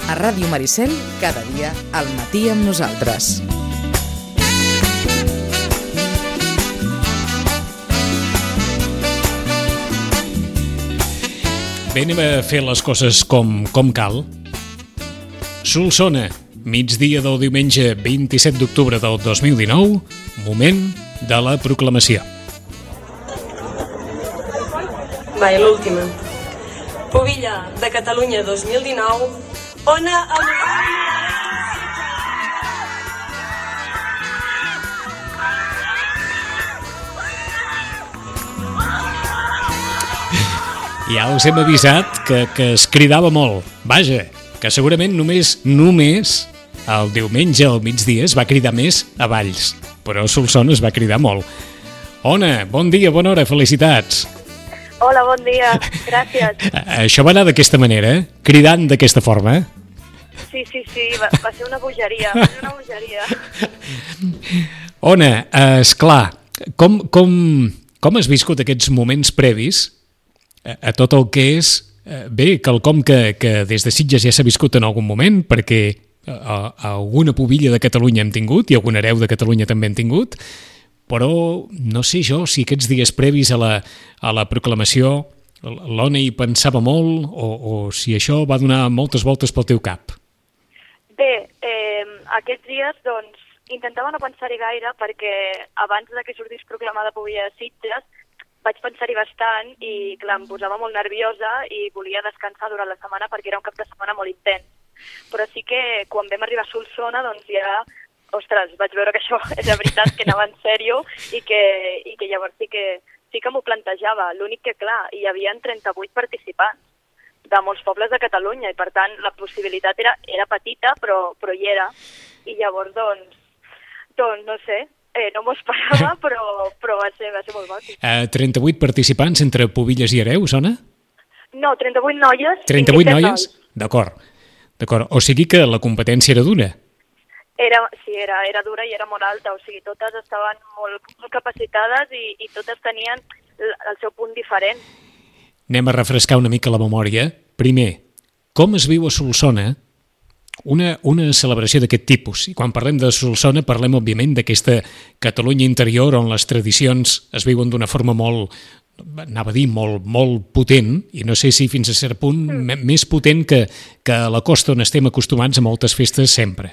A Ràdio Maricel, cada dia al matí amb nosaltres. Bé, anem a fer les coses com cal. Solsona, migdia del diumenge 27 d'octubre del 2019, moment de la proclamació. Va, i l'última. Pubilla de Catalunya 2019, Ona el... Ja us hem avisat que es cridava molt. Vaja, que segurament només el diumenge al migdia es va cridar més a Valls, però a Solsona es va cridar molt. Ona, bon dia, bona hora, felicitats. Hola, bon dia, gràcies. Això va anar d'aquesta manera, cridant d'aquesta forma? Sí, va ser una bogeria, Ona, esclar, com has viscut aquests moments previs a tot el que és, bé, quelcom que des de Sitges ja s'ha viscut en algun moment, perquè alguna pubilla de Catalunya hem tingut i algun hereu de Catalunya també hem tingut, però no sé jo si aquests dies previs a la proclamació l'Ona hi pensava molt o si això va donar moltes voltes pel teu cap. Bé, aquests dies, doncs, intentava no pensar-hi gaire perquè abans que sortís proclamada pubilla de Sitges vaig pensar-hi bastant i, clar, em posava molt nerviosa i volia descansar durant la setmana perquè era un cap de setmana molt intens. Però sí que quan vam arribar a Solsona, doncs ja, ostres, vaig veure que això era veritat, que anava en sèrio i que llavors sí que m'ho plantejava. L'únic que, clar, hi havia 38 participants de molts pobles de Catalunya i, per tant, la possibilitat era petita, però hi era. I llavors, doncs no sé, no m'ho esperava, però va ser molt bòtic. 38 participants entre pubilles i hereus, Ona? No, 38 noies. 38 noies? D'acord. O sigui que la competència era dura. Era dura i era molt alta, o sigui, totes estaven molt capacitades i totes tenien el seu punt diferent. Anem a refrescar una mica la memòria. Primer, com es viu a Solsona una celebració d'aquest tipus? I quan parlem de Solsona parlem, òbviament, d'aquesta Catalunya interior on les tradicions es viuen d'una forma molt potent, i no sé si fins a cert punt més potent que a la costa on estem acostumats a moltes festes sempre.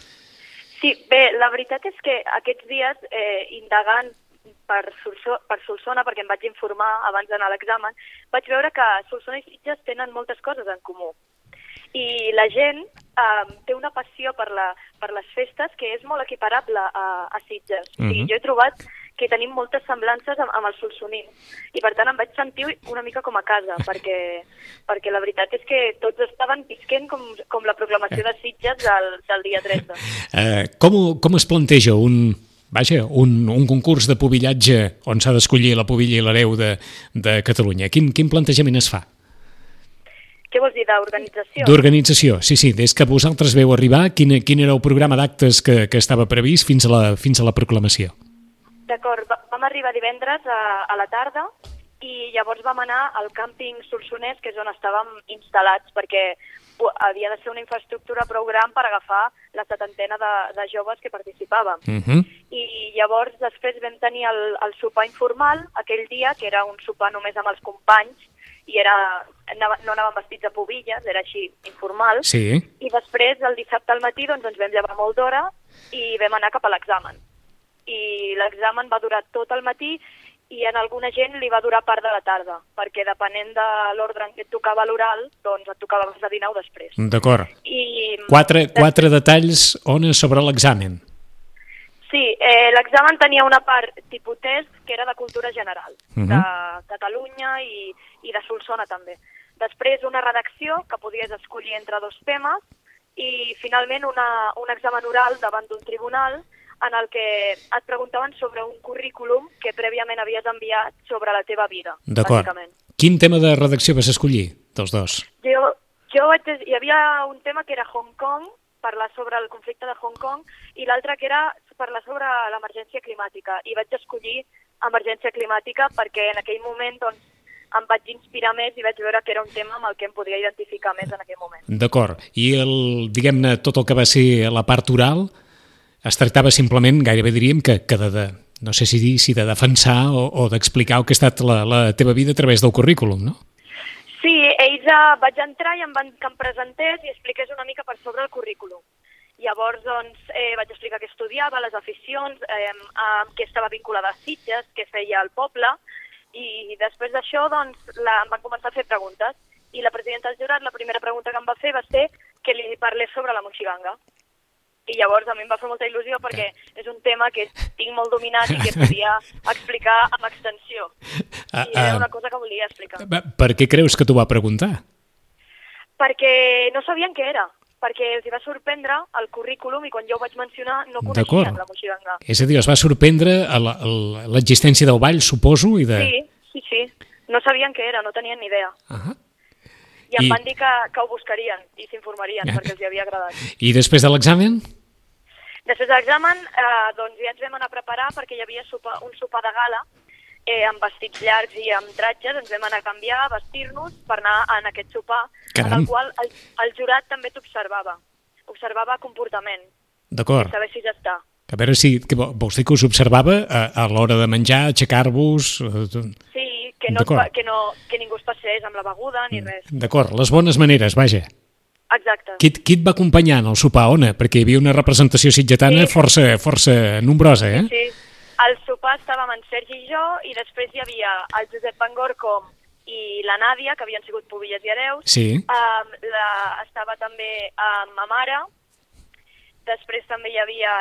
Sí, bé, la veritat és que aquests dies, indagant per Solsona, perquè em vaig informar abans d'anar a l'examen, vaig veure que Solsona i Sitges tenen moltes coses en comú. I la gent té una passió per les festes que és molt equiparable a Sitges. O sigui, jo he trobat que tenim moltes semblances amb els solsonins i per tant em vaig sentir una mica com a casa perquè la veritat és que tots estaven visquent com la proclamació de Sitges del dia 30. Com es planteja un concurs de pubillatge on s'ha d'escollir la pubilla i l'hereu de Catalunya? Quin plantejament es fa? Què vols dir, d'organització? D'organització, sí. Des que vosaltres veu arribar, quin era el programa d'actes que estava previst fins a la proclamació? D'acord, vam arribar divendres a la tarda i llavors vam anar al càmping solsonès, que és on estàvem instal·lats, perquè havia de ser una infraestructura prou gran per agafar la 70ena de joves que participàvem. I llavors després vam tenir el sopar informal aquell dia, que era un sopar només amb els companys, i no anàvem vestits de pubilles, era així, informal. Sí. I després, el dissabte al matí, doncs ens vam llevar molt d'hora i vam anar cap a l'examen. I l'examen va durar tot el matí i en alguna gent li va durar part de la tarda, perquè depenent de l'ordre en què et tocava l'oral, doncs et tocava abans de dinar o després. D'acord. Quatre detalls, Ona, sobre l'examen. Sí, l'examen tenia una part tipus test, que era de cultura general, de Catalunya i de Solsona també. Després una redacció, que podies escollir entre dos temes, i finalment un examen oral davant d'un tribunal en el que et preguntaven sobre un currículum que prèviament havies enviat sobre la teva vida. D'acord. Bàsicament. Quin tema de redacció vas escollir, dels dos? Hi havia un tema que era Hong Kong, parlar sobre el conflicte de Hong Kong, i l'altre que era parlar sobre l'emergència climàtica. I vaig escollir emergència climàtica perquè en aquell moment doncs, em vaig inspirar més i vaig veure que era un tema amb el que em podria identificar més en aquell moment. D'acord. I diguem-ne, tot el que va ser la part oral es tractava simplement, gairebé diríem, que no sé si dir, de defensar o d'explicar el que ha estat la teva vida a través del currículum, no? Sí, vaig entrar i em van que em presentés i expliqués una mica per sobre el currículum. Llavors, doncs, vaig explicar què estudiava, les aficions, amb què estava vinculada a Sitges, què feia al poble, i després d'això, doncs, em van començar a fer preguntes. I la presidenta del jurat, la primera pregunta que em va fer va ser que li parlés sobre la moixiganga. I llavors a mi em va fer molta il·lusió perquè és un tema que tinc molt dominat i que podia explicar amb extensió. I era una cosa que volia explicar. Per què creus que t'ho va preguntar? Perquè no sabien què era, perquè els va sorprendre el currículum i quan jo ho vaig mencionar no coneixien la moixiganga. És a dir, els va sorprendre l'existència del ball, suposo? Sí. No sabien què era, no tenien ni idea. I em van dir que ho buscarien i s'informarien perquè els hi havia agradat. I després de l'examen? Després de l'examen, doncs ja ens vam anar a preparar perquè hi havia un sopar de gala amb vestits llargs i amb tratges, ens vam anar a canviar, a vestir-nos per anar en aquest sopar, en el qual el jurat també t'observava, observava comportament. D'acord. Saber si ja està. A veure si vols dir que us observava a l'hora de menjar, aixecar-vos... Sí, que ningú es passés amb la beguda ni res. D'acord, les bones maneres, vaja. Exacte. Qui et va acompanyar en el sopar, Ona? Perquè hi havia una representació sitgetana força nombrosa, eh? Sí. Al sopar estàvem en Sergi i jo, i després hi havia el Josep Van Gorcom i la Nàdia, que havien sigut pubilles i hereus. Sí. Estava també ma mare. Després també hi havia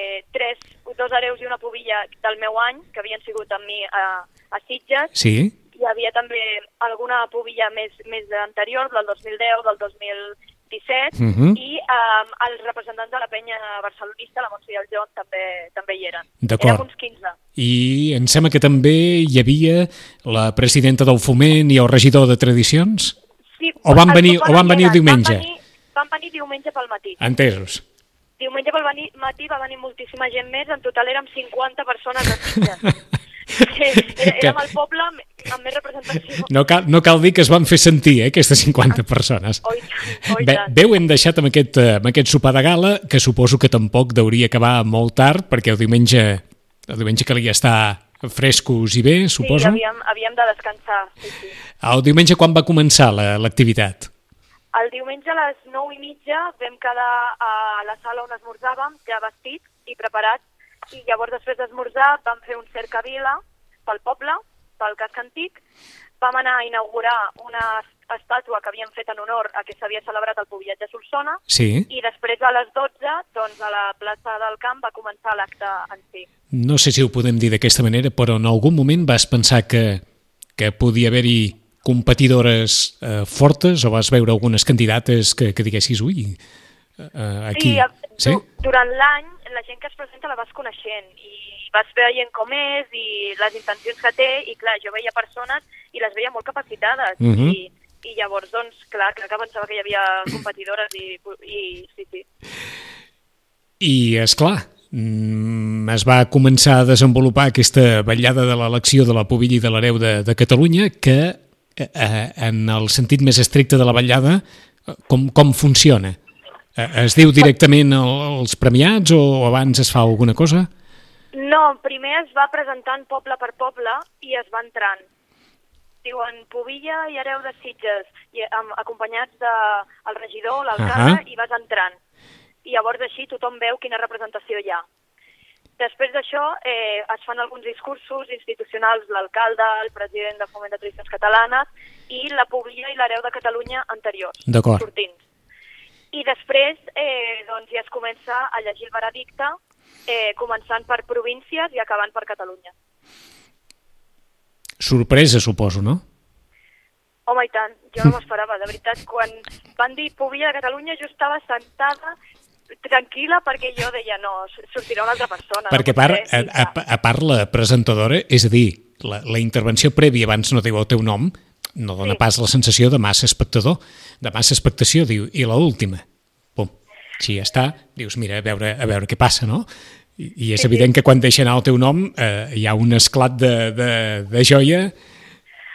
dos hereus i una pubilla del meu any, que havien sigut amb mi a Sitges. Sí. Hi havia també alguna pubilla més anterior, del 2010, del 2017, i els representants de la penya barcelonista, la Montse i el John, també hi eren. D'acord. Érem uns 15. I em sembla que també hi havia la presidenta del Foment i el regidor de Tradicions? Sí. O van venir diumenge? Van venir diumenge pel matí. Entesos. Diumenge pel matí va venir moltíssima gent més, en total érem 50 persones a Sitges. Érem el poble amb més representació. No cal dir que es van fer sentir, aquestes 50 persones. Bé, ho hem deixat amb aquest sopar de gala, que suposo que tampoc hauria acabar molt tard, perquè el diumenge calia estar frescos i bé, suposo. Sí, havíem de descansar. Sí. El diumenge quan va començar l'activitat? El diumenge a les 9:30 vam quedar a la sala on esmorzàvem, ja vestits i preparats, i llavors després d'esmorzar vam fer un cercavila pel poble, pel casc antic, vam anar a inaugurar una estàtua que havíem fet en honor a que s'havia celebrat el pobillatge a Solsona, sí. I després a les 12, doncs a la plaça del Camp va començar l'acte en si. No sé si ho podem dir d'aquesta manera, però en algun moment vas pensar que podia haver-hi competidores fortes o vas veure algunes candidates que diguessis, ui, aquí... Sí, durant l'any la gent que es presenta la vas coneixent i vas veient com és i les intencions que té, i clar, jo veia persones i les veia molt capacitades, i llavors, doncs, clar que pensava que hi havia competidores i sí. I, esclar, es va començar a desenvolupar aquesta vetllada de l'elecció de la pubilla i de l'hereu de Catalunya, que en el sentit més estricte de la vetllada, com funciona? Es diu directament els premiats o abans es fa alguna cosa? No, primer es va presentant poble per poble i es va entrant. Diuen pubilla i hereu de Sitges, acompanyats del regidor, l'alcalde, i vas entrant. I llavors així tothom veu quina representació hi ha. Després d'això es fan alguns discursos institucionals, l'alcalde, el president de Foment de Tradicions Catalanes i la pubilla i l'hereu de Catalunya anteriors, sortints. I després doncs ja es comença a llegir el veredicte, començant per províncies i acabant per Catalunya. Sorpresa, suposo, no? Home, i tant, jo no m'esperava, de veritat. Quan van dir pubilla de Catalunya jo estava sentada tranquil·la perquè jo deia, no, sortirà una altra persona. Perquè a part la presentadora, és a dir, la intervenció prèvia abans no diu el teu nom, no dona pas la sensació de massa espectador, de massa expectació, diu, i l'última, pum, si ja està, dius, mira, a veure què passa, no? I és evident que quan deixa anar el teu nom hi ha un esclat de joia.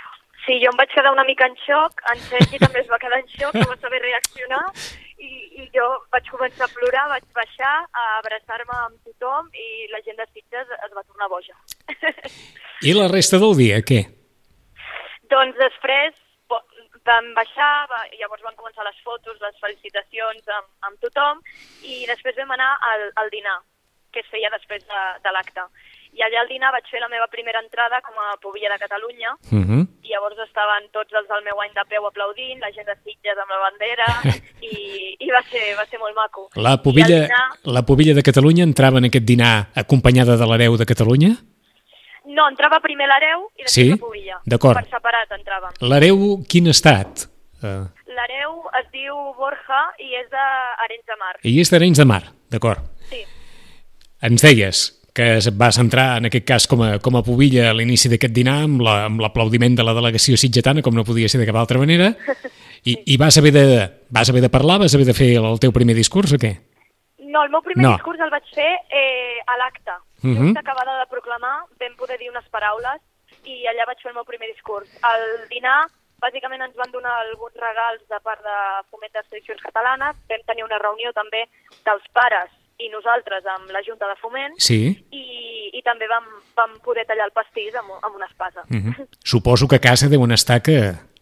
Sí, jo em vaig quedar una mica en xoc, en Sergi també es va quedar en xoc, no va saber reaccionar, i jo vaig començar a plorar, vaig baixar a abraçar-me amb tothom i la gent de Sitges es va tornar boja. I la resta del dia, què? Doncs després vam baixar, llavors van començar les fotos, les felicitacions amb tothom, i després vam anar al dinar, que es feia després de l'acte. I allà al dinar vaig fer la meva primera entrada com a pubilla de Catalunya, i llavors estaven tots els del meu any de peu aplaudint, la gent de Sitges amb la bandera, i va ser molt maco. La pubilla de Catalunya entrava en aquest dinar acompanyada de l'hereu de Catalunya? No, entrava primer l'hereu i després la pubilla. D'acord. Per separat entràvem. L'hereu, quin ha estat? L'hereu es diu Borja i és d'Arenys de Mar. I és d'Arenys de Mar, d'acord. Sí. Ens deies que es va centrar, en aquest cas, com a pubilla a l'inici d'aquest dinar, amb l'aplaudiment de la delegació sitgetana, com no podia ser de cap altra manera, i vas haver de parlar, vas haver de fer el teu primer discurs o què? No, el meu primer discurs el vaig fer a l'acte. Just acabada de proclamar, vam poder dir unes paraules i allà vaig fer el meu primer discurs. Al dinar, bàsicament ens van donar alguns regals de part de Foment de Tradicions Catalanes, vam tenir una reunió també dels pares i nosaltres amb la Junta de Foment, i també vam poder tallar el pastís amb una espasa. Suposo que a casa deuen estar que...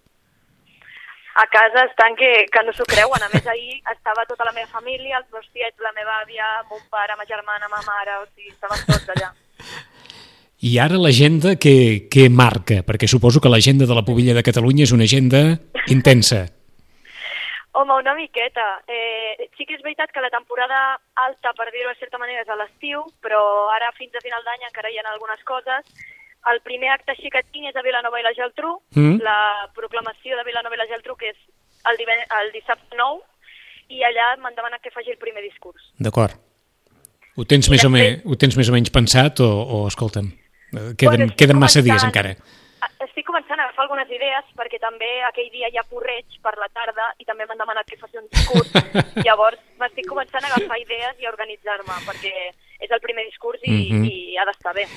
A casa estan que no s'ho creuen. A més, ahir estava tota la meva família, els meus tiets, la meva àvia, mon pare, ma germana, ma mare, o sigui, estaven tots allà. I ara l'agenda què marca? Perquè suposo que l'agenda de la Pubilla de Catalunya és una agenda intensa. Home, una miqueta. Sí que és veritat que la temporada alta, per dir-ho de certa manera, és a l'estiu, però ara fins a final d'any encara hi ha algunes coses. El primer acte així que tinc és a Vilanova i la Geltrú, la proclamació de Vilanova i la Geltrú, que és el dissabte 9, i allà m'han demanat que faci el primer discurs. D'acord. Ho tens més o menys pensat o escolta'm, queden massa dies encara? Estic començant a agafar algunes idees perquè també aquell dia hi ha porreig per la tarda i també m'han demanat que faci un discurs. Llavors m'estic començant a agafar idees i a organitzar-me perquè és el primer discurs i ha d'estar bé.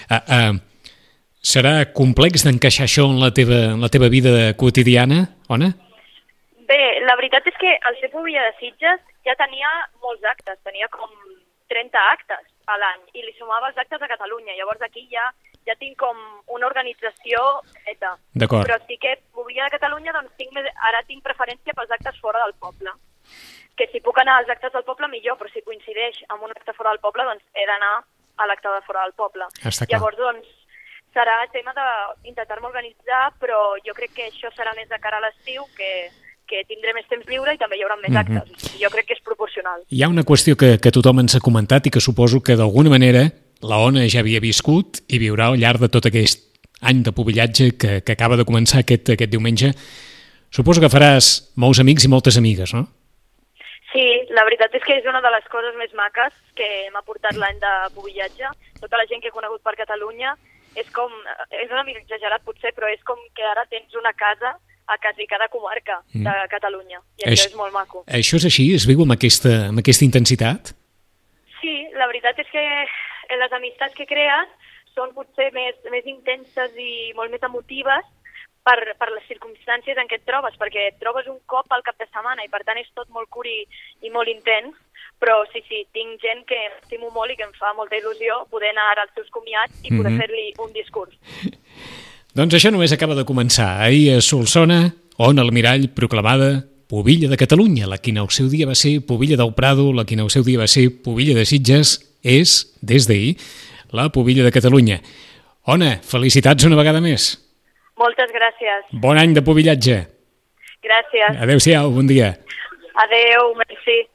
Serà complex d'encaixar això en la teva vida quotidiana, Ona? Bé, la veritat és que el ser pubilla de Sitges ja tenia molts actes, tenia com 30 actes a l'any i li sumava els actes a Catalunya. Llavors aquí ja tinc com una organització feta. D'acord. Però sí que pubilla de Catalunya doncs ara tinc preferència pels actes fora del poble. Que si puc anar als actes del poble millor, però si coincideix amb un acte fora del poble doncs he d'anar a l'acte de fora del poble. Està clar. Llavors doncs serà tema d'intentar-me organitzar, però jo crec que això serà més de cara a l'estiu, que tindré més temps lliure i també hi haurà més actes. Jo crec que és proporcional. Hi ha una qüestió que tothom ens ha comentat i que suposo que d'alguna manera la Ona ja havia viscut i viurà al llarg de tot aquest any de pubillatge que acaba de començar aquest diumenge. Suposo que faràs molts amics i moltes amigues, no? Sí, la veritat és que és una de les coses més maques que m'ha portat l'any de pubillatge. Tota la gent que he conegut per Catalunya és una mica exagerat potser, però és com que ara tens una casa a quasi cada comarca de Catalunya, i això és molt maco. Això és així? Es viu amb aquesta intensitat? Sí, la veritat és que les amistats que crees són potser més intenses i molt més emotives per les circumstàncies en què et trobes, perquè et trobes un cop al cap de setmana i per tant és tot molt curi i molt intens. Però sí, tinc gent que estimo molt i que em fa molta il·lusió poder anar ara als seus comiats i poder fer-li un discurs. Doncs això només acaba de començar. Ahir a Solsona, Ona Almirall, proclamada Pubilla de Catalunya. La que en el seu dia va ser Pubilla del Prado, la que en el seu dia va ser Pubilla de Sitges, és, des d'ahir, la Pubilla de Catalunya. Ona, felicitats una vegada més. Moltes gràcies. Bon any de pubillatge. Gràcies. Adéu-siau, bon dia. Adéu, merci.